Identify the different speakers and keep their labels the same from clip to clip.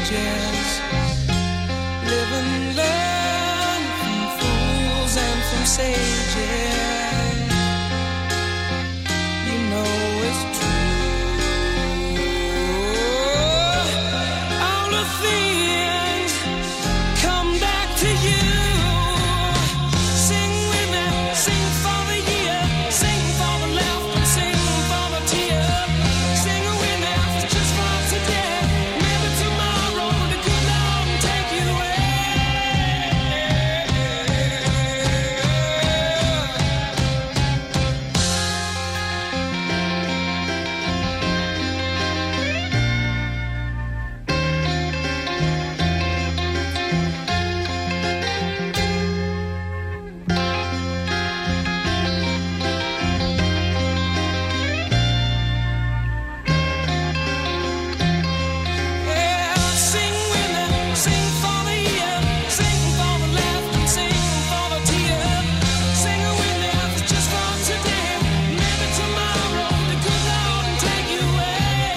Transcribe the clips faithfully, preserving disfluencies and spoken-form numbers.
Speaker 1: ages. Live and learn from fools and from sages. You know it's true. All the things come back to you. Sing with me, sing for the year, sing for the laughter, sing for the tear. Sing with me just for today. Maybe tomorrow the good Lord will take you away. Yeah, sing with me, sing for the year, sing for the laughter, sing for the tear. Sing with me just for today. Maybe tomorrow the good Lord will take you away.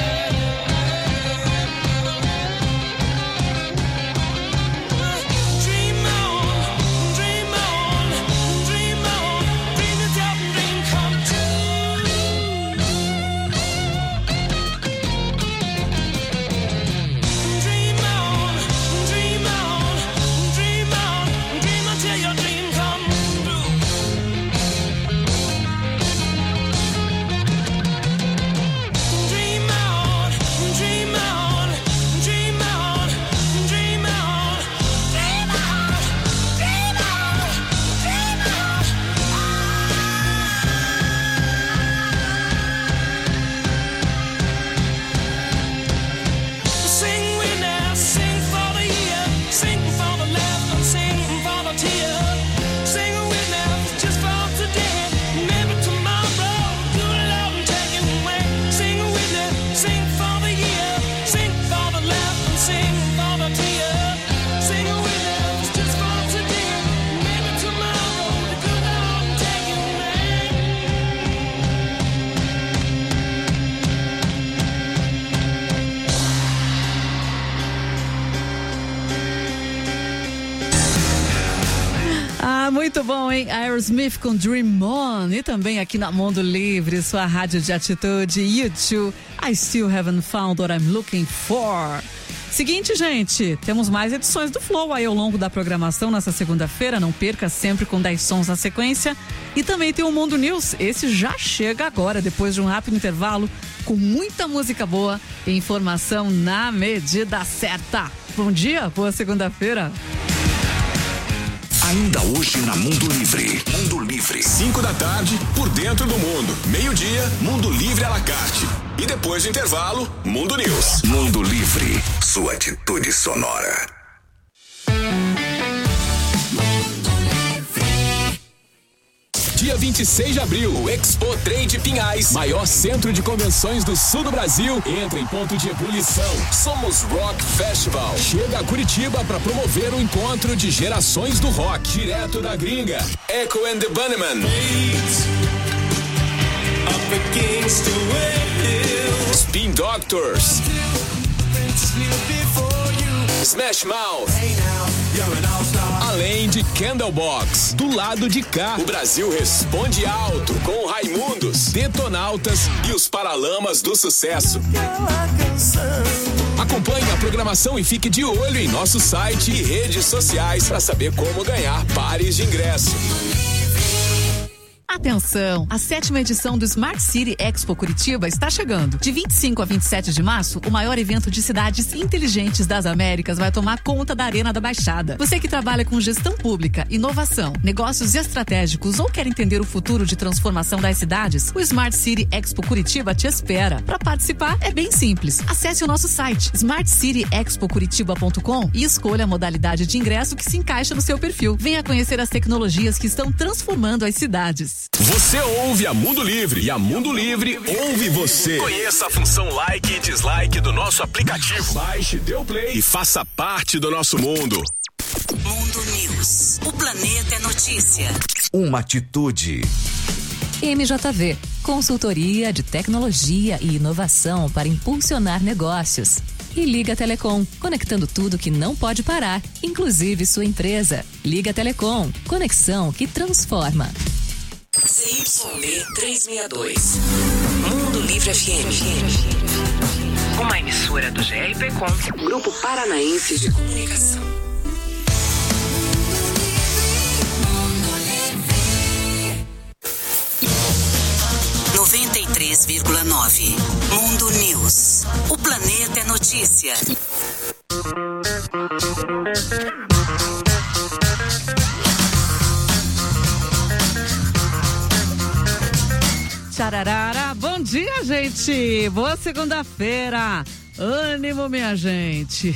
Speaker 1: Dream on, dream on, dream on, dream yourself a dream come true. Dream on, dream on, dream on, dream until your dream come true. Dream on, dream on, dream on, dream on, dream on, dream on, Sing with me, sing for the year, sing for the laughter, sing for the tear. Sing with me just for today. Maybe tomorrow, good Lord will take you away. Sing with me, sing for the year, sing for the laughter, sing for the tear. Sing with me just for today. Maybe tomorrow, the good Lord will take you away.
Speaker 2: Ah, muito bom, hein? Aerosmith com Dream On. E também aqui na Mundo Livre, sua rádio de atitude. U dois, I Still Haven't Found What I'm Looking For. Seguinte, gente, temos mais edições do Flow aí ao longo da programação nessa segunda-feira. Não perca, sempre com dez sons na sequência. E também tem o Mundo News. Esse já chega agora, depois de um rápido intervalo, com muita música boa e informação na medida certa. Bom dia, boa segunda-feira.
Speaker 3: Ainda hoje na Mundo Livre. Mundo Livre.
Speaker 4: cinco da tarde, por dentro do mundo. Meio-dia, Mundo Livre à la carte. E depois do intervalo, Mundo News.
Speaker 3: Mundo Livre. Sua atitude sonora.
Speaker 4: Dia vinte e seis de abril, o Expo Trade Pinhais, maior centro de convenções do sul do Brasil, entra em ponto de ebulição. Somos Rock Festival. Chega a Curitiba para promover o encontro de gerações do rock, direto da gringa. Echo and the Bunnymen. Spin Doctors. Smash Mouth. Além de Candlebox, do lado de cá, o Brasil responde alto com Raimundos, Detonautas e os Paralamas do Sucesso. Acompanhe a programação e fique de olho em nosso site e redes sociais para saber como ganhar pares de ingresso.
Speaker 2: Atenção! A sétima edição do Smart City Expo Curitiba está chegando. De vinte e cinco a vinte e sete de março, o maior evento de cidades inteligentes das Américas vai tomar conta da Arena da Baixada. Você que trabalha com gestão pública, inovação, negócios estratégicos ou quer entender o futuro de transformação das cidades, o Smart City Expo Curitiba te espera. Para participar é bem simples. Acesse o nosso site smart city expo curitiba ponto com e escolha a modalidade de ingresso que se encaixa no seu perfil. Venha conhecer as tecnologias que estão transformando as cidades.
Speaker 4: Você ouve a Mundo Livre e a Mundo Livre ouve você. Conheça a função like e dislike do nosso aplicativo. Baixe, dê o play e faça parte do nosso mundo.
Speaker 5: Mundo News. O planeta é notícia.
Speaker 3: Uma atitude.
Speaker 6: M J V, consultoria de tecnologia e inovação para impulsionar negócios. E Liga Telecom, conectando tudo que não pode parar, inclusive sua empresa. Liga Telecom, conexão que transforma.
Speaker 5: C Y B trezentos e sessenta e dois. Mundo Livre F M. Uma emissora do G R P Com, Grupo Paranaense de Comunicação. noventa e três vírgula nove. Mundo News. O planeta é notícia.
Speaker 7: Tchararara, bom dia, gente! Boa segunda-feira! Ânimo, minha gente!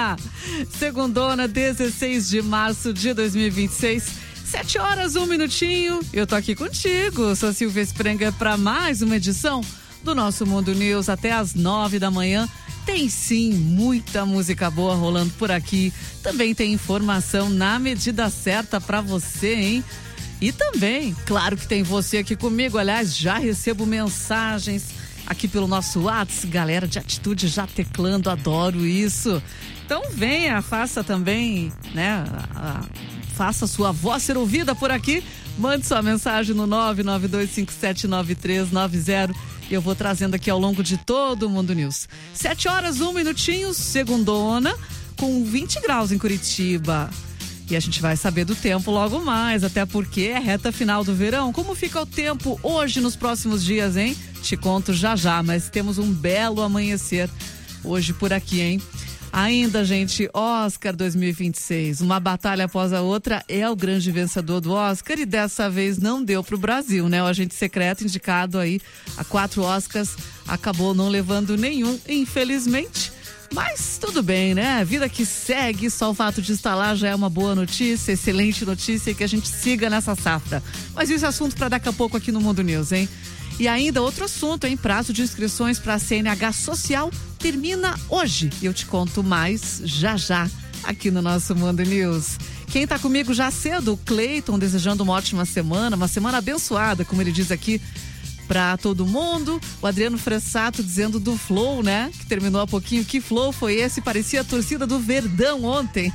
Speaker 7: Segundona, dezesseis de março de dois mil e vinte e seis, sete horas, um minutinho. Eu tô aqui contigo, sou Silvia Sprenger, para mais uma edição do nosso Mundo News até às nove da manhã. Tem sim muita música boa rolando por aqui. Também tem informação na medida certa para você, hein? E também, claro que tem você aqui comigo. Aliás, já recebo mensagens aqui pelo nosso WhatsApp. Galera de atitude já teclando, adoro isso. Então venha, faça também, né? A, a, faça a sua voz ser ouvida por aqui. Mande sua mensagem no nove nove dois cinco sete nove três nove zero. E eu vou trazendo aqui ao longo de todo o Mundo News. Sete horas, um minutinho, segundona, com vinte graus em Curitiba. E a gente vai saber do tempo logo mais, até porque é reta final do verão. Como fica o tempo hoje nos próximos dias, hein? Te conto já já, mas temos um belo amanhecer hoje por aqui, hein? Ainda, gente, Oscar dois mil e vinte e seis, uma batalha após a outra, é o grande vencedor do Oscar e dessa vez não deu pro Brasil, né? O agente secreto indicado aí a quatro Oscars acabou não levando nenhum, infelizmente. Mas tudo bem, né? Vida que segue, só o fato de estar lá já é uma boa notícia, excelente notícia, e que a gente siga nessa safra. Mas isso é assunto para daqui a pouco aqui no Mundo News, hein? E ainda outro assunto, hein? Prazo de inscrições para a C N H Social termina hoje. E eu te conto mais já já aqui no nosso Mundo News. Quem tá comigo já cedo, o Cleiton, desejando uma ótima semana, uma semana abençoada, como ele diz aqui, pra todo mundo. O Adriano Fressato dizendo do Flow, né? Que terminou há pouquinho. Que Flow foi esse? Parecia a torcida do Verdão ontem.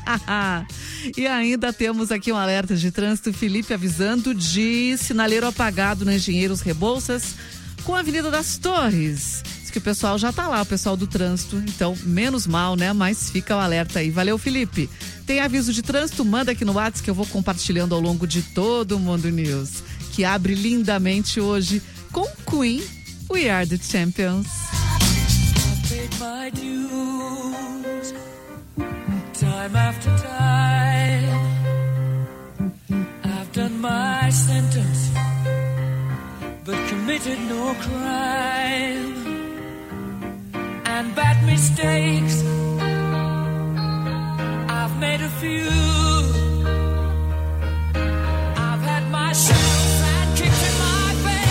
Speaker 7: E ainda temos aqui um alerta de trânsito. Felipe avisando de sinaleiro apagado na Engenheiros Rebouças com a Avenida das Torres. Diz que o pessoal já tá lá, o pessoal do trânsito. Então, menos mal, né? Mas fica o alerta aí. Valeu, Felipe. Tem aviso de trânsito? Manda aqui no WhatsApp que eu vou compartilhando ao longo de todo o Mundo News. Que abre lindamente hoje com Queen, We Are The Champions.
Speaker 1: I've paid my dues, time after time. I've done my sentence, but committed no crime. And bad mistakes, I've made a few. I've had my share of bad kicks in my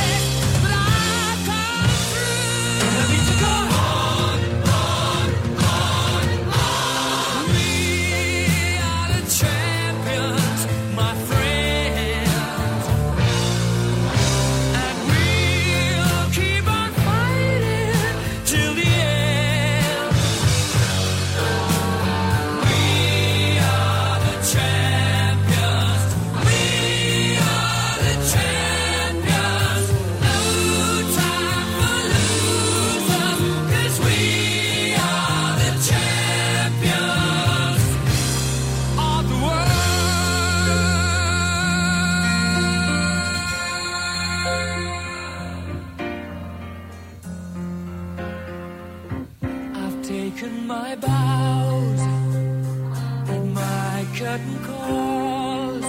Speaker 1: my bows and my curtain calls.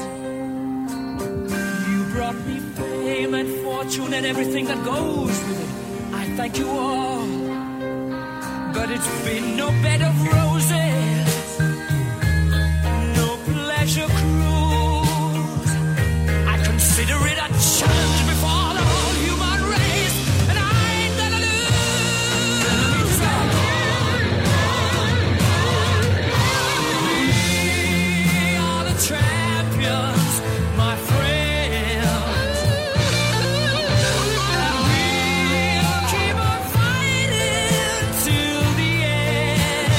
Speaker 1: You brought me fame and fortune and everything that goes with it. I thank you all, but it's been no bed of roses, no pleasure cruise. I consider it a challenge before the whole human race, and I ain't gonna lose. We are the champions, my friends, and we'll keep on fighting till the end.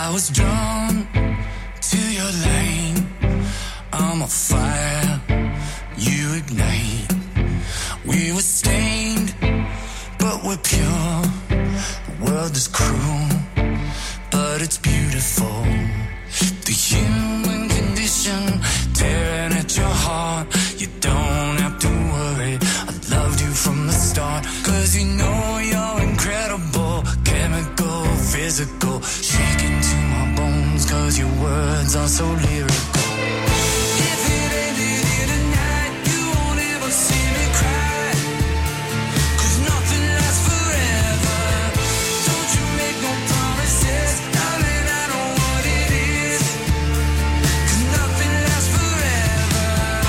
Speaker 8: I was drawn to your lane. I'm a fire, you ignite. We were stained, but we're pure. The world is cruel, but it's beautiful. The human condition tearing at your heart. You don't have to worry, I loved you from the start. Cause you know you're incredible, chemical, physical, shaking to my bones. Cause your words are so lyrical. If it ended here tonight, you won't ever see me cry. Cause nothing lasts forever. Don't you make no promises, darling, I know what it is. Cause nothing lasts forever.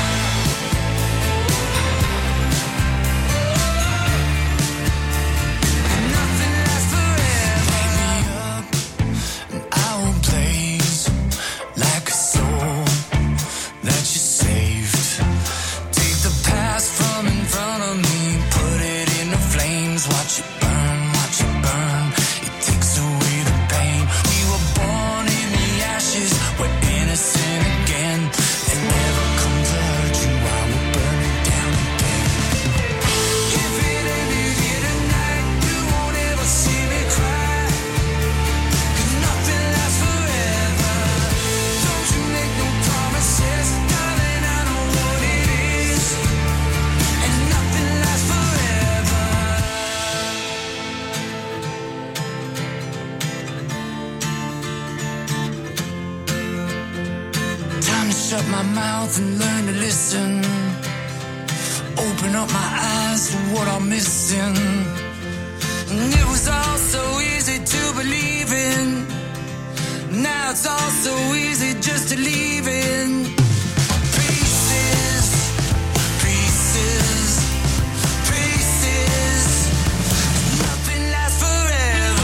Speaker 8: Nothing lasts forever. Wake me up and I will blaze like a soul that you saved. Take the past from in front of me, put it in the flames. Watch it burn, watch it burn. It takes away the pain. We were born in the ashes, we're innocent again. They never come to hurt you, I will burn it down again. If it ended here tonight, you won't ever see me cry. Cause nothing lasts forever. Don't you make no promises, darling, I know what it is. And nothing lasts forever. Time to shut my mouth and learn to listen. Open up my eyes to what I'm missing. And it was all so easy to believe in. Now it's all so easy just to leave in. Pieces, pieces, pieces. Nothing lasts forever.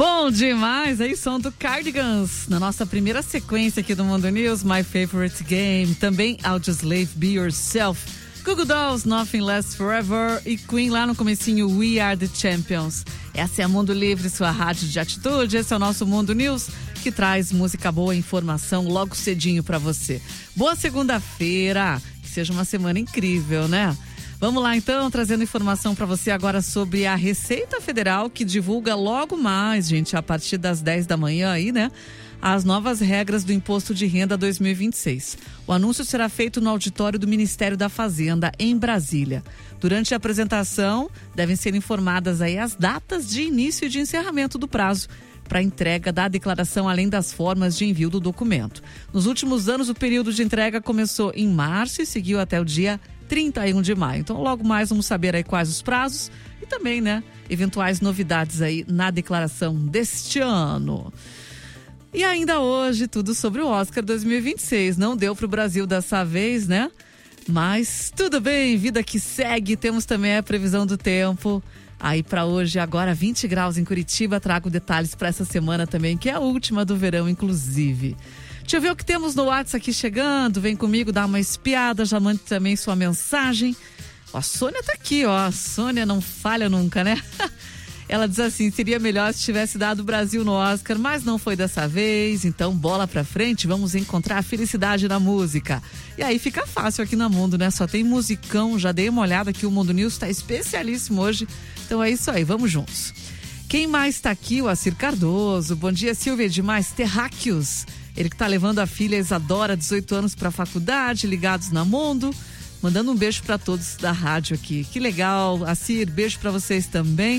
Speaker 7: Bom demais, aí som do Cardigans. Na nossa primeira sequência aqui do Mundo News, My Favorite Game. Também Audioslave, Be Yourself. Google Dolls, Nothing Lasts Forever. E Queen lá no comecinho, We Are The Champions. Essa é a Mundo Livre, sua rádio de atitude. Esse é o nosso Mundo News, que traz música boa e informação logo cedinho pra você. Boa segunda-feira, que seja uma semana incrível, né? Vamos lá então, trazendo informação para você agora sobre a Receita Federal, que divulga logo mais, gente, a partir das dez da manhã aí, né? As novas regras do Imposto de Renda dois mil e vinte e seis. O anúncio será feito no auditório do Ministério da Fazenda, em Brasília. Durante a apresentação, devem ser informadas aí as datas de início e de encerramento do prazo para entrega da declaração, além das formas de envio do documento. Nos últimos anos, o período de entrega começou em março e seguiu até o dia trinta e um de maio. Então, logo mais vamos saber aí quais os prazos e também, né, eventuais novidades aí na declaração deste ano. E ainda hoje, tudo sobre o Oscar dois mil e vinte e seis. Não deu para o Brasil dessa vez, né? Mas tudo bem, vida que segue. Temos também a previsão do tempo. Aí para hoje, agora vinte graus em Curitiba. Trago detalhes para essa semana também, que é a última do verão, inclusive. Deixa eu ver o que temos no WhatsApp aqui chegando. Vem comigo, dá uma espiada, já mande também sua mensagem. Ó, a Sônia tá aqui, ó. A Sônia não falha nunca, né? Ela diz assim, seria melhor se tivesse dado o Brasil no Oscar, mas não foi dessa vez. Então, bola pra frente, vamos encontrar a felicidade na música. E aí fica fácil aqui no Mundo, né? Só tem musicão, já dei uma olhada aqui, o Mundo News tá especialíssimo hoje. Então é isso aí, vamos juntos. Quem mais tá aqui? O Acir Cardoso. Bom dia, Silvia, demais. Terráqueos. Ele que tá levando a filha Isadora, dezoito anos, pra faculdade, ligados na Mundo. Mandando um beijo pra todos da rádio aqui. Que legal, Acir, beijo pra vocês também.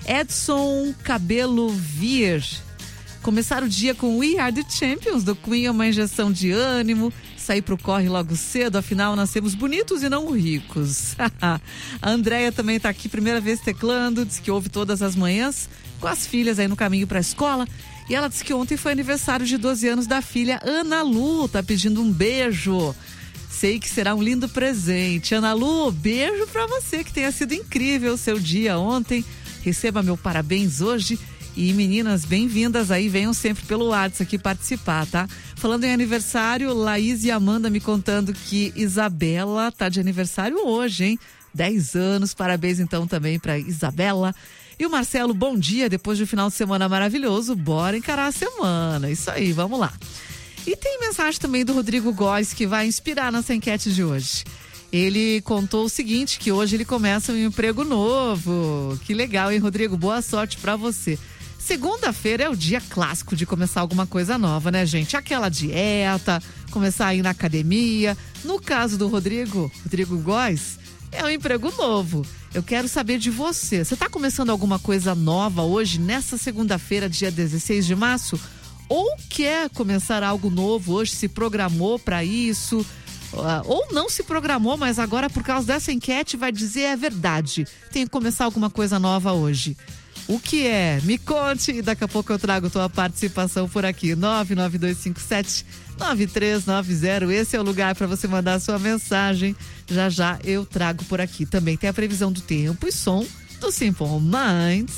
Speaker 7: Edson Cabelo Vier. Começar o dia com We Are The Champions, do Queen, é uma injeção de ânimo. Sair pro corre logo cedo, afinal nascemos bonitos e não ricos. A Andréia também tá aqui, primeira vez teclando, diz que ouve todas as manhãs, com as filhas aí no caminho pra escola. E ela disse que ontem foi aniversário de doze anos da filha Ana Lu, tá pedindo um beijo. Sei que será um lindo presente. Ana Lu, beijo pra você, que tenha sido incrível o seu dia ontem. Receba meu parabéns hoje. E meninas, bem-vindas aí, venham sempre pelo WhatsApp aqui participar, tá? Falando em aniversário, Laís e Amanda me contando que Isabela tá de aniversário hoje, hein? dez anos, parabéns então também pra Isabela. E o Marcelo, bom dia, depois de um final de semana maravilhoso, bora encarar a semana. Isso aí, vamos lá. E tem mensagem também do Rodrigo Góes, que vai inspirar nessa enquete de hoje. Ele contou o seguinte, que hoje ele começa um emprego novo. Que legal, hein, Rodrigo? Boa sorte pra você. Segunda-feira é o dia clássico de começar alguma coisa nova, né, gente? Aquela dieta, começar a ir na academia. No caso do Rodrigo, Rodrigo Góes, é um emprego novo. Eu quero saber de você. Você está começando alguma coisa nova hoje, nessa segunda-feira, dia dezesseis de março? Ou quer começar algo novo hoje, se programou para isso? Uh, ou não se programou, mas agora, por causa dessa enquete, vai dizer é verdade. Tem que começar alguma coisa nova hoje. O que é? Me conte e daqui a pouco eu trago tua participação por aqui. nove nove dois cinco sete, nove três nove zero. Esse é o lugar para você mandar a sua mensagem. Já já eu trago por aqui. Também tem a previsão do tempo e som do Simple Minds.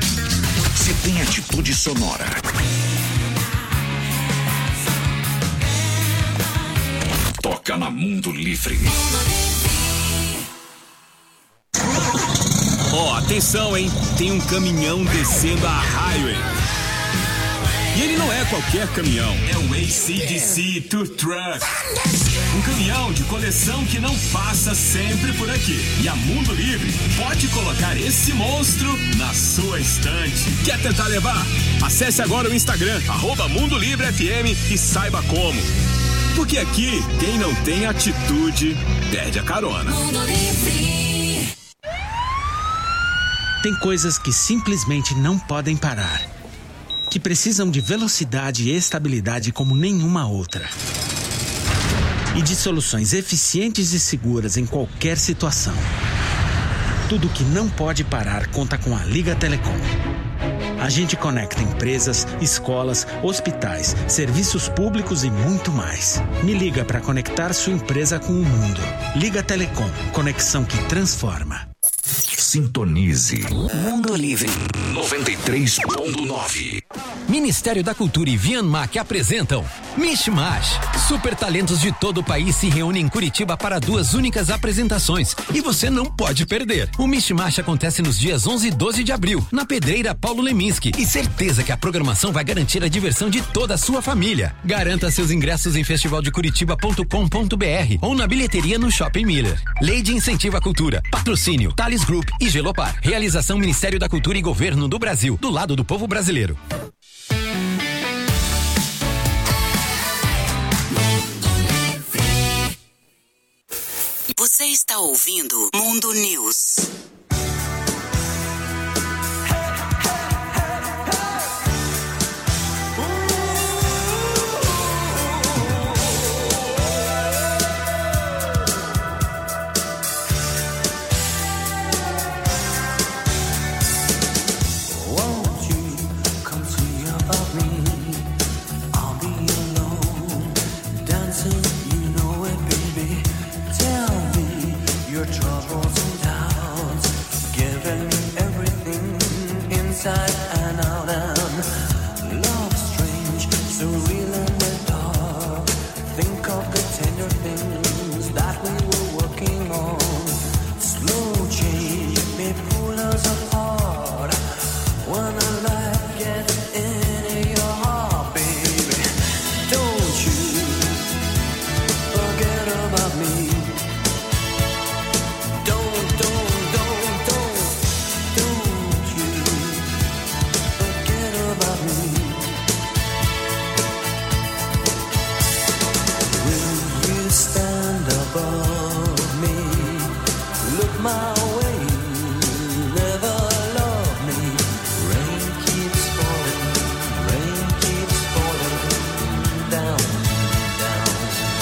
Speaker 3: Se tem atitude sonora, toca na Mundo Livre.
Speaker 4: Ó, oh, atenção, hein? Tem um caminhão descendo a highway. E ele não é qualquer caminhão. É um A C D C Tour Truck. Um caminhão de coleção que não passa sempre por aqui. E a Mundo Livre pode colocar esse monstro na sua estante. Quer tentar levar? Acesse agora o Instagram, arroba Mundo Livre F M e saiba como. Porque aqui, quem não tem atitude, perde a carona. Mundo Livre.
Speaker 9: Tem coisas que simplesmente não podem parar, que precisam de velocidade e estabilidade como nenhuma outra. E de soluções eficientes e seguras em qualquer situação. Tudo que não pode parar conta com a Liga Telecom. A gente conecta empresas, escolas, hospitais, serviços públicos e muito mais. Me liga para conectar sua empresa com o mundo. Liga Telecom, conexão que transforma.
Speaker 3: sintonize.
Speaker 5: Mundo Livre.
Speaker 3: noventa e três ponto nove.
Speaker 10: Ministério da Cultura e Vianmac apresentam Mishmash. Super talentos de todo o país se reúnem em Curitiba para duas únicas apresentações e você não pode perder. O Mishmash acontece nos dias onze e doze de abril, na Pedreira Paulo Leminski, e certeza que a programação vai garantir a diversão de toda a sua família. Garanta seus ingressos em festivaldecuritiba ponto com ponto br ou na bilheteria no Shopping Miller. Lei de Incentivo à Cultura. Patrocínio Thales Group e Gelopar. Realização Ministério da Cultura e Governo do Brasil, do lado do povo brasileiro.
Speaker 5: Você está ouvindo Mundo News.
Speaker 8: And out and love strange, so real in the dark. Think of the tender things that we were working on. Slow change may pull us apart. When the light gets into your heart, baby, don't you forget about me. Don't, don't, don't, don't, don't you about me. Will you stand above me? Look my way, never love me. Rain keeps falling, rain keeps falling down, down,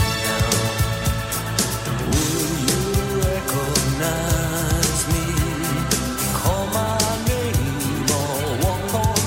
Speaker 8: down. Will you recognize me? Call my name or walk on.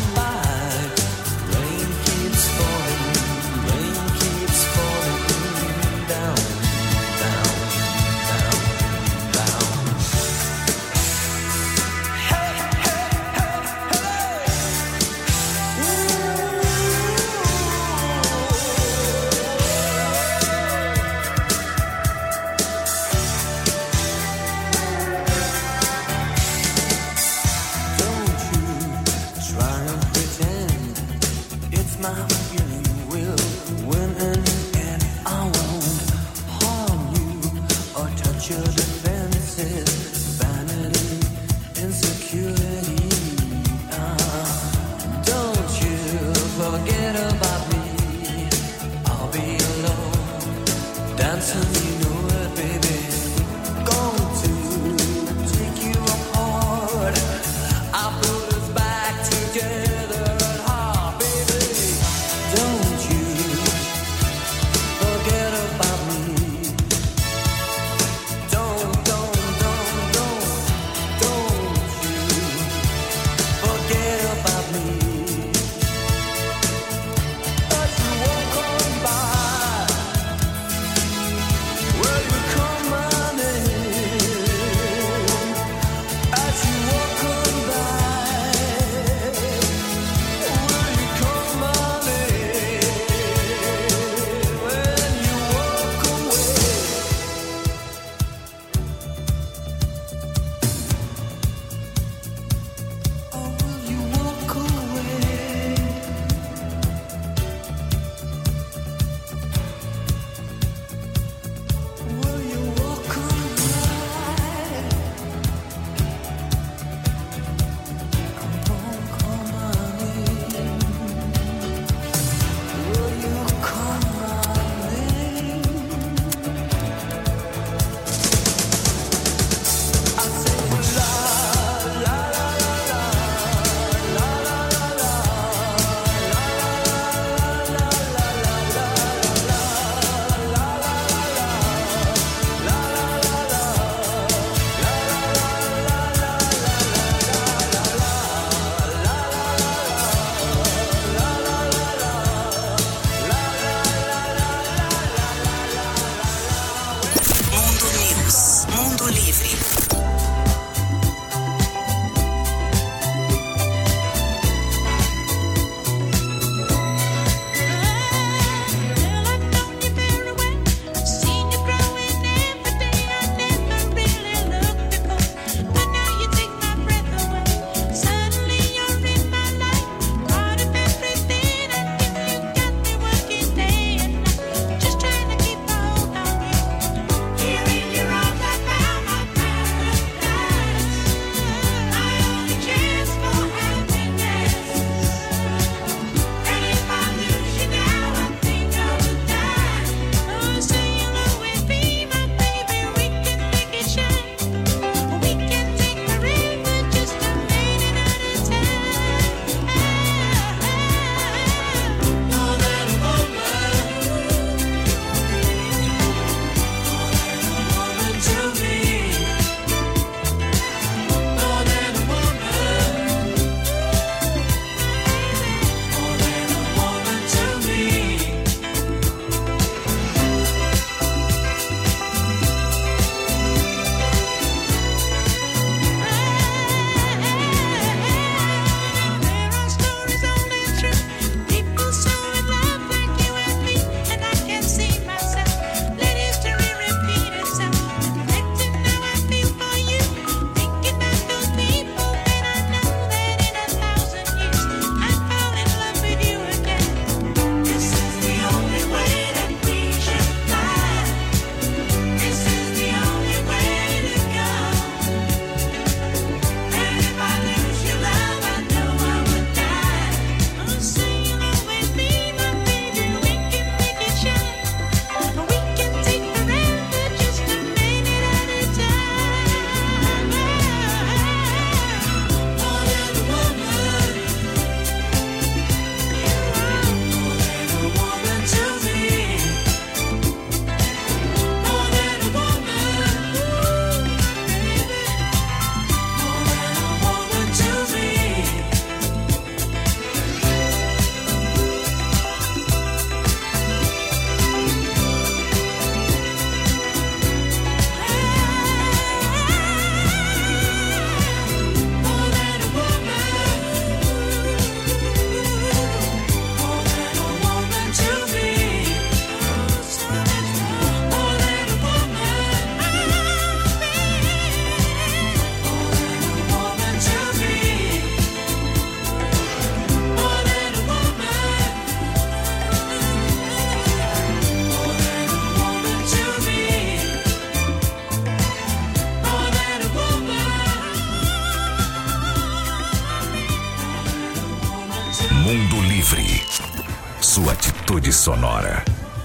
Speaker 3: sua atitude sonora.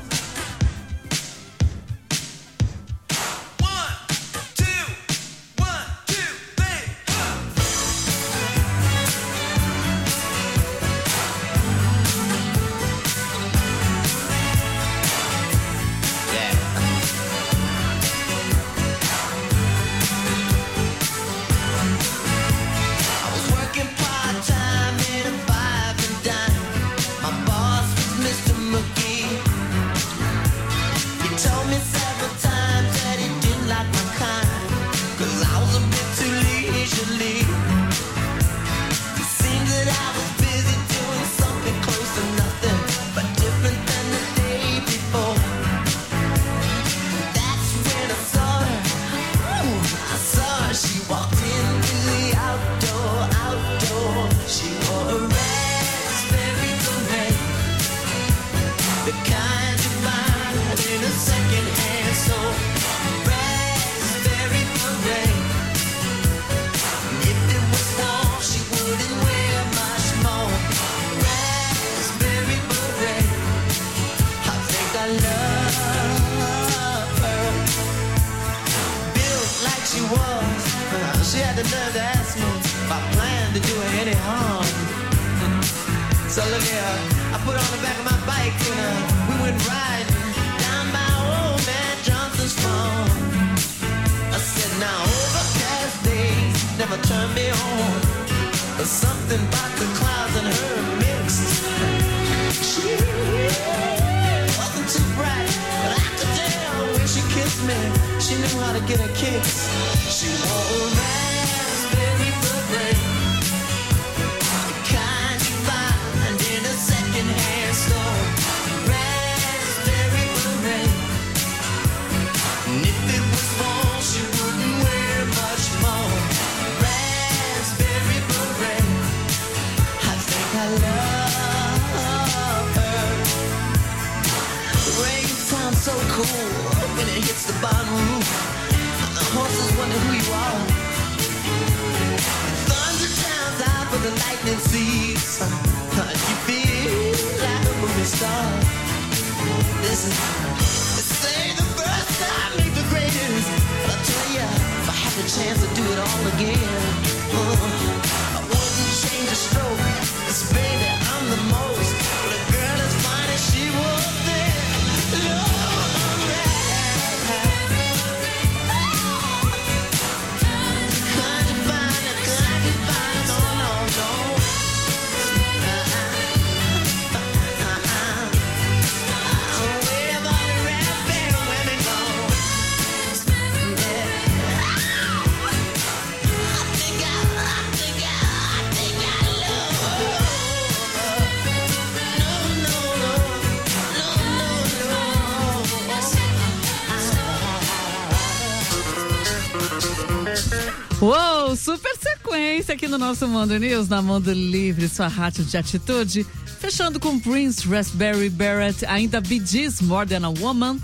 Speaker 7: Uou, super sequência aqui no nosso Mundo News, na Mundo Livre, sua rádio de atitude. Fechando com Prince, Raspberry Beret, ainda Bee Gees, More Than a Woman.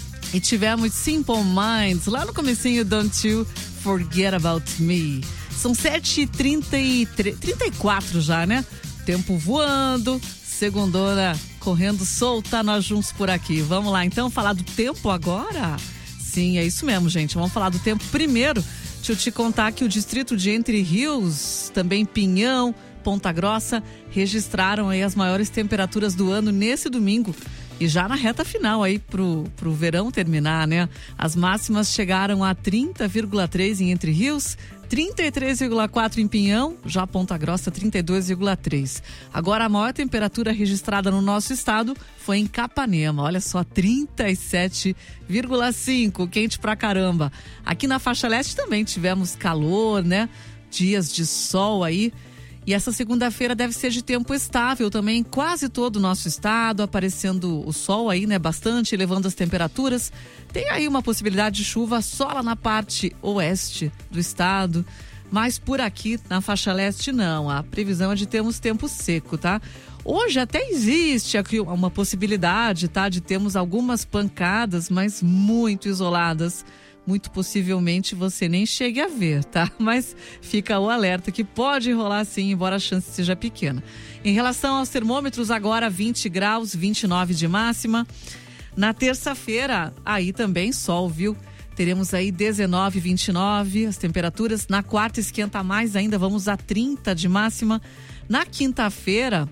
Speaker 7: E tivemos Simple Minds, lá no comecinho, Don't You Forget About Me. São sete e trinta e quatro já, né? Tempo voando, segundona correndo solta, nós juntos por aqui. Vamos lá, então, falar do tempo agora? Sim, é isso mesmo, gente. Vamos falar do tempo primeiro. Deixa eu te contar que o distrito de Entre Rios, também Pinhão, Ponta Grossa, registraram aí as maiores temperaturas do ano nesse domingo. E já na reta final aí pro, pro verão terminar, né? As máximas chegaram a trinta vírgula três em Entre Rios, trinta e três vírgula quatro em Pinhão, já Ponta Grossa trinta e dois vírgula três. Agora a maior temperatura registrada no nosso estado foi em Capanema, olha só, trinta e sete vírgula cinco, quente pra caramba. Aqui na faixa leste também tivemos calor, né? Dias de sol aí. E essa segunda-feira deve ser de tempo estável também em quase todo o nosso estado, aparecendo o sol aí, né, bastante, elevando as temperaturas. Tem aí uma possibilidade de chuva só lá na parte oeste do estado, mas por aqui na faixa leste não. A previsão é de termos tempo seco, tá? Hoje até existe aqui uma possibilidade, tá, de termos algumas pancadas, mas muito isoladas. muito possivelmente você nem chegue a ver, tá? Mas fica o alerta que pode rolar sim, embora a chance seja pequena. Em relação aos termômetros, agora vinte graus, vinte e nove de máxima. Na terça-feira, aí também sol, viu? Teremos aí dezenove, vinte e nove as temperaturas. Na quarta esquenta mais ainda, vamos a trinta de máxima. Na quinta-feira,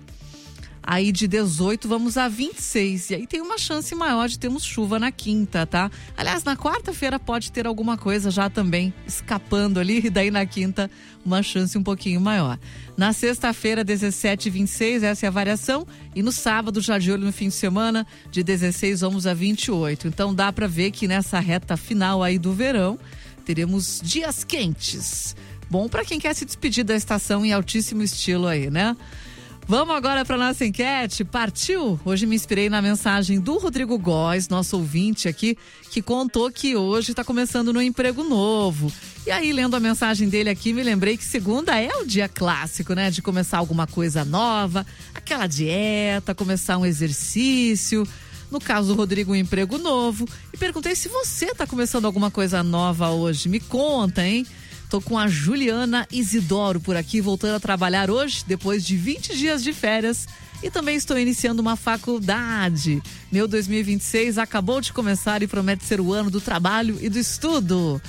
Speaker 7: aí de dezoito vamos a vinte e seis. E aí tem uma chance maior de termos chuva na quinta, tá? Aliás, na quarta-feira pode ter alguma coisa já também escapando ali. E daí na quinta, uma chance um pouquinho maior. Na sexta-feira, dezessete, vinte e seis, essa é a variação. E no sábado, já de olho no fim de semana, de dezesseis vamos a vinte e oito. Então dá pra ver que nessa reta final aí do verão, teremos dias quentes. Bom pra quem quer se despedir da estação em altíssimo estilo aí, né? Vamos agora para nossa enquete. Partiu? Hoje me inspirei na mensagem do Rodrigo Góes, nosso ouvinte aqui, que contou que hoje está começando no emprego novo. E aí, lendo a mensagem dele aqui, me lembrei que segunda é o dia clássico, né? De começar alguma coisa nova, aquela dieta, começar um exercício. No caso do Rodrigo, um emprego novo. E perguntei se você está começando alguma coisa nova hoje. Me conta, hein? Tô com a Juliana Isidoro por aqui, voltando a trabalhar hoje, depois de vinte dias de férias. E também estou iniciando uma faculdade. Meu dois mil e vinte e seis acabou de começar e promete ser o ano do trabalho e do estudo.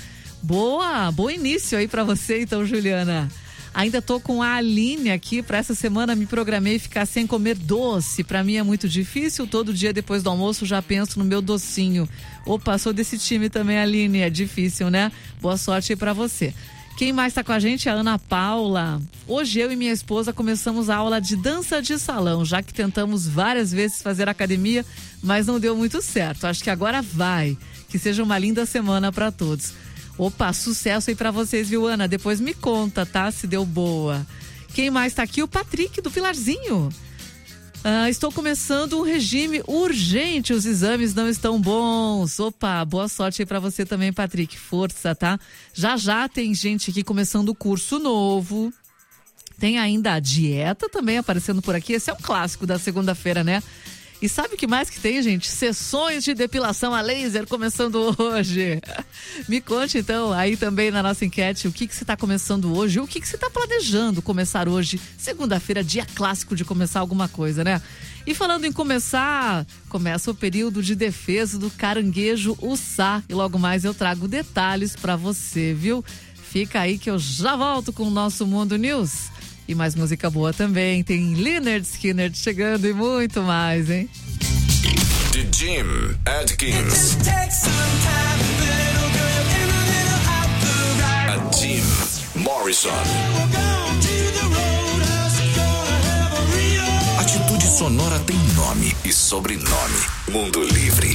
Speaker 7: Boa, bom início aí pra você então, Juliana. Ainda tô com a Aline aqui, para essa semana me programei ficar sem comer doce. Para mim é muito difícil, todo dia depois do almoço já penso no meu docinho. Opa, sou desse time também, Aline, é difícil, né? Boa sorte aí para você. Quem mais tá com a gente é a Ana Paula. Hoje eu e minha esposa começamos a aula de dança de salão, já que tentamos várias vezes fazer academia, mas não deu muito certo. Acho que agora vai. Que seja uma linda semana para todos. Opa, sucesso aí pra vocês, viu, Ana? Depois me conta, tá? Se deu boa. Quem mais tá aqui? O Patrick, do Pilarzinho. Ah, estou começando um regime urgente, os exames não estão bons. Opa, boa sorte aí pra você também, Patrick. Força, tá? Já já tem gente aqui começando o curso novo. Tem ainda a dieta também aparecendo por aqui. Esse é um clássico da segunda-feira, né? E sabe o que mais que tem, gente? Sessões de depilação a laser começando hoje. Me conte, então, aí também na nossa enquete, o que que você está começando hoje, o que que você está planejando começar hoje, segunda-feira, dia clássico de começar alguma coisa, né? E falando em começar, começa o período de defesa do caranguejo uçá. E logo mais eu trago detalhes para você, viu? Fica aí que eu já volto com o nosso Mundo News. E mais música boa também, tem Lynyrd Skynyrd chegando e muito mais, hein?
Speaker 3: The Jim Adkins. A Jim Morrison. Atitude Sonora tem nome e sobrenome. Mundo Livre.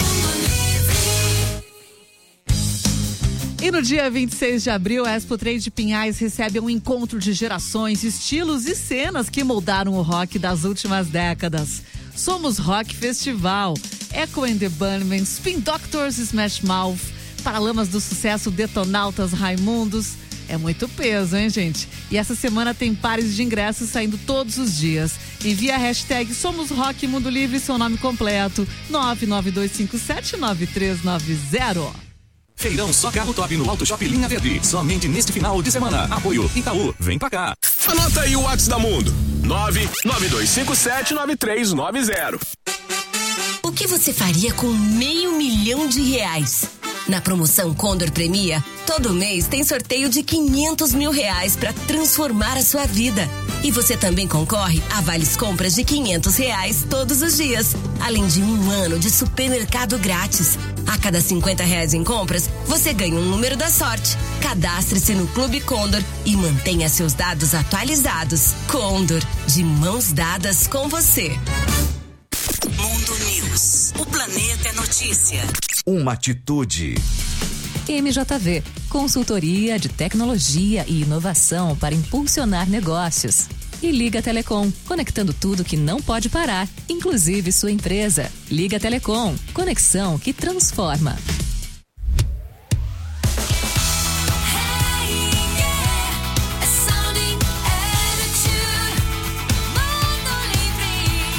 Speaker 7: E no dia vinte e seis de abril, a Expo Trade Pinhais recebe um encontro de gerações, estilos e cenas que moldaram o rock das últimas décadas. Somos Rock Festival, Echo and the Bunnymen, Spin Doctors, Smash Mouth, Paralamas do Sucesso, Detonautas, Raimundos. É muito peso, hein, gente? E essa semana tem pares de ingressos saindo todos os dias. Envia a hashtag Somos Rock Mundo Livre e seu nome completo, nove nove dois cinco sete nove três nove zero.
Speaker 4: Feirão Só Carro Top no Auto Shop Linha Verde. Somente neste final de semana. Apoio Itaú. Vem pra cá.
Speaker 11: Anota aí o WhatsApp da Mundo. nove nove dois cinco sete nove três nove zero.
Speaker 12: O que você faria com meio milhão de reais? Na promoção Condor Premia, todo mês tem sorteio de quinhentos mil reais para transformar a sua vida. E você também concorre a vales compras de quinhentos reais todos os dias, além de um ano de supermercado grátis. A cada cinquenta reais em compras, você ganha um número da sorte. Cadastre-se no Clube Condor e mantenha seus dados atualizados. Condor, de mãos dadas com você.
Speaker 5: Mundo News. O planeta é notícia.
Speaker 3: Uma atitude.
Speaker 6: M J V, consultoria de tecnologia e inovação para impulsionar negócios. E Liga Telecom, conectando tudo que não pode parar, inclusive sua empresa. Liga Telecom, conexão que transforma.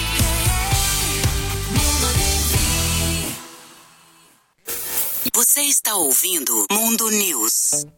Speaker 5: Você está ouvindo Mundo News.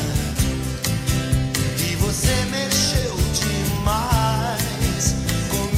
Speaker 13: Você mexeu demais com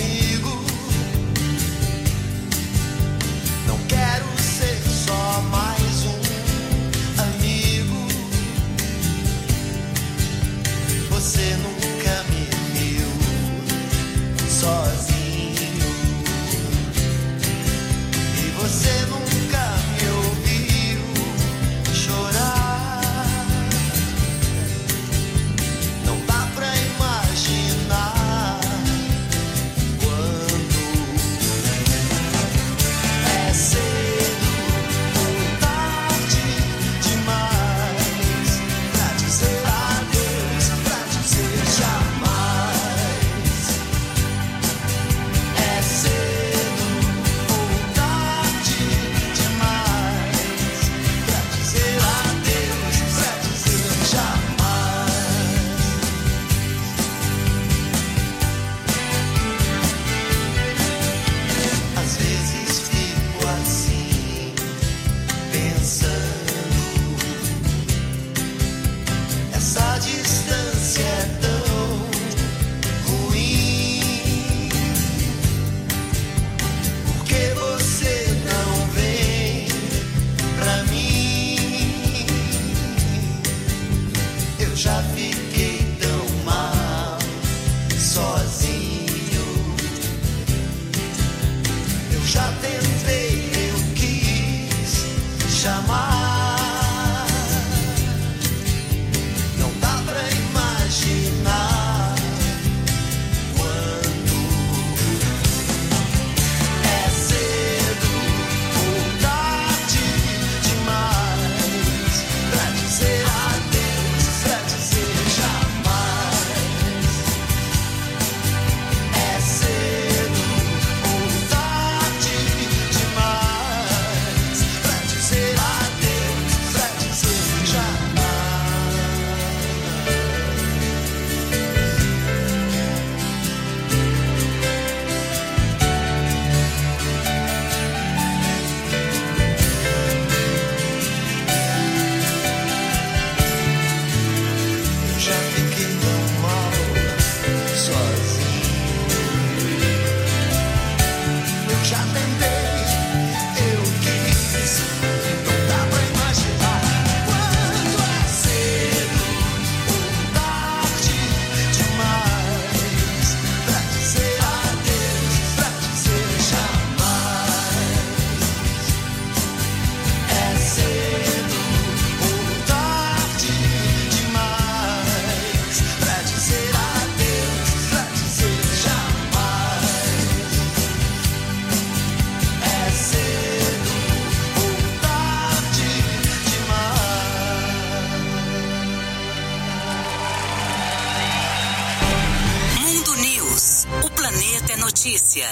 Speaker 5: Notícia.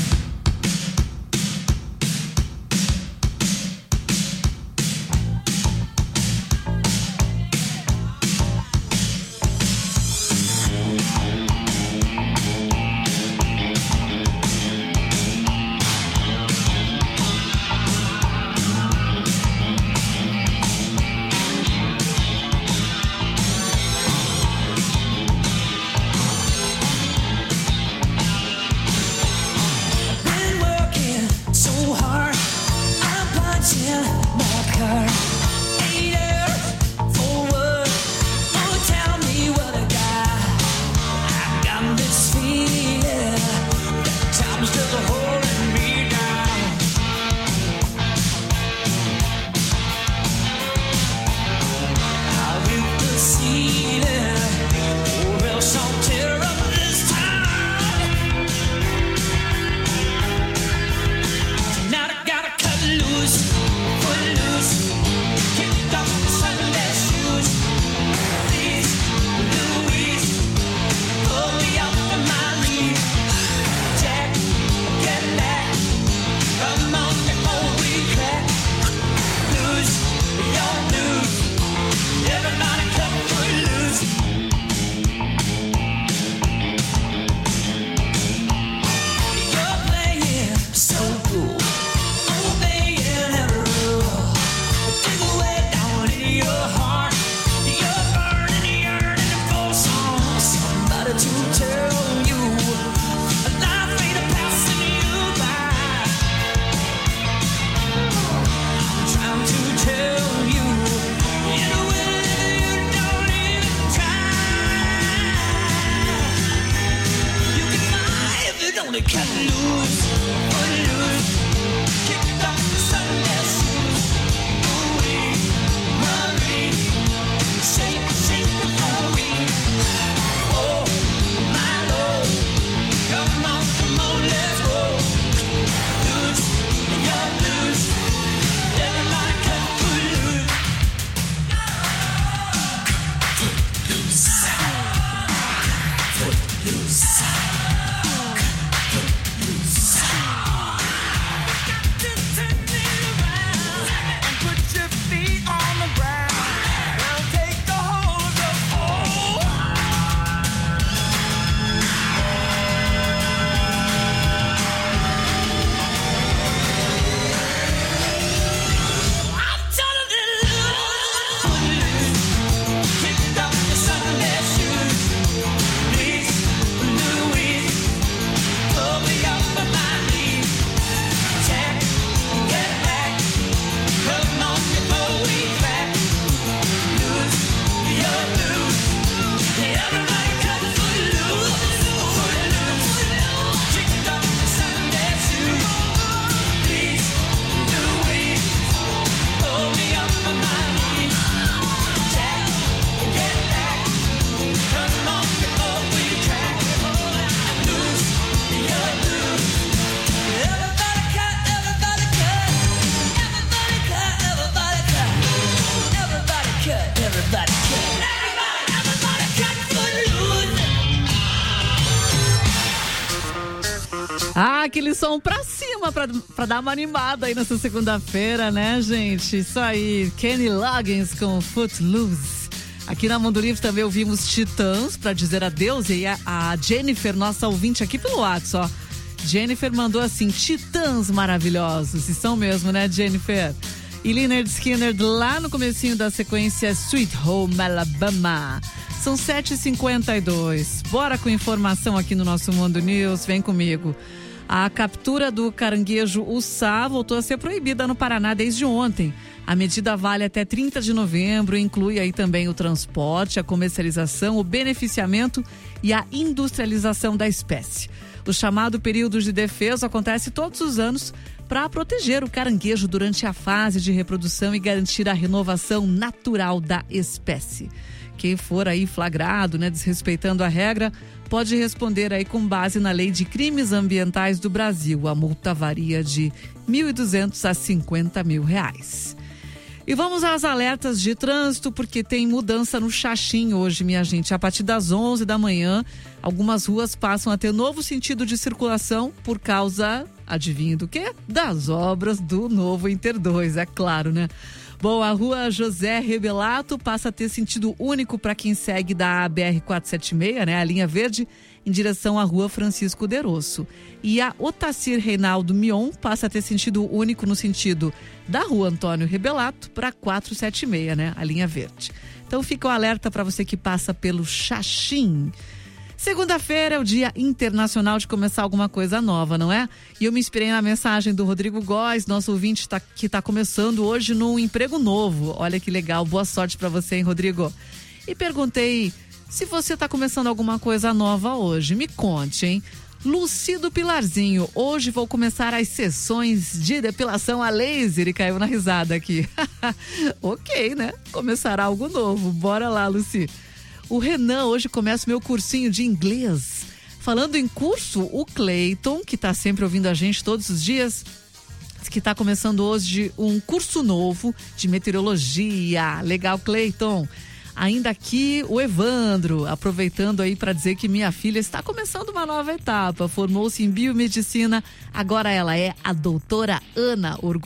Speaker 7: Ah, aquele som pra cima, pra, pra dar uma animada aí nessa segunda-feira, né, gente? Isso aí, Kenny Loggins com Footloose. Aqui na Mundo Livre também ouvimos Titãs pra dizer adeus. E a, a Jennifer, nossa ouvinte aqui pelo WhatsApp, ó. Jennifer mandou assim, Titãs maravilhosos. E são mesmo, né, Jennifer? E Lynyrd Skynyrd lá no comecinho da sequência Sweet Home Alabama. São sete e cinquenta e dois. Bora com informação aqui no nosso Mundo News. Vem comigo. A captura do caranguejo uçá voltou a ser proibida no Paraná desde ontem. A medida vale até trinta de novembro e inclui aí também o transporte, a comercialização, o beneficiamento e a industrialização da espécie. O chamado período de defesa acontece todos os anos para proteger o caranguejo durante a fase de reprodução e garantir a renovação natural da espécie. Quem for aí flagrado, né, desrespeitando a regra, pode responder aí com base na Lei de Crimes Ambientais do Brasil. A multa varia de mil e duzentos a cinquenta mil reais. E vamos às alertas de trânsito, porque tem mudança no Xaxim hoje, minha gente. A partir das onze da manhã, algumas ruas passam a ter novo sentido de circulação por causa, adivinha do quê? Das obras do novo Inter dois, é claro, né? Bom, a rua José Rebelato passa a ter sentido único para quem segue da B R quatrocentos e setenta e seis, né? A linha verde, em direção à rua Francisco Derosso. E a Otacir Reinaldo Mion passa a ter sentido único no sentido da rua Antônio Rebelato para quatrocentos e setenta e seis, né? A linha verde. Então fica o alerta para você que passa pelo Xaxim. Segunda-feira é o Dia Internacional de começar alguma coisa nova, não é? E eu me inspirei na mensagem do Rodrigo Góes, nosso ouvinte tá, que está começando hoje num emprego novo. Olha que legal, boa sorte para você, hein, Rodrigo? E perguntei se você está começando alguma coisa nova hoje. Me conte, hein? Lucido Pilarzinho, hoje vou começar as sessões de depilação a laser, e caiu na risada aqui. Ok, né? Começará algo novo. Bora lá, Luci. O Renan, hoje começa o meu cursinho de inglês. Falando em curso, o Cleiton, que está sempre ouvindo a gente todos os dias, que está começando hoje um curso novo de meteorologia. Legal, Cleiton. Ainda aqui o Evandro, aproveitando aí para dizer que minha filha está começando uma nova etapa. Formou-se em biomedicina, agora ela é a doutora Ana Orgulho.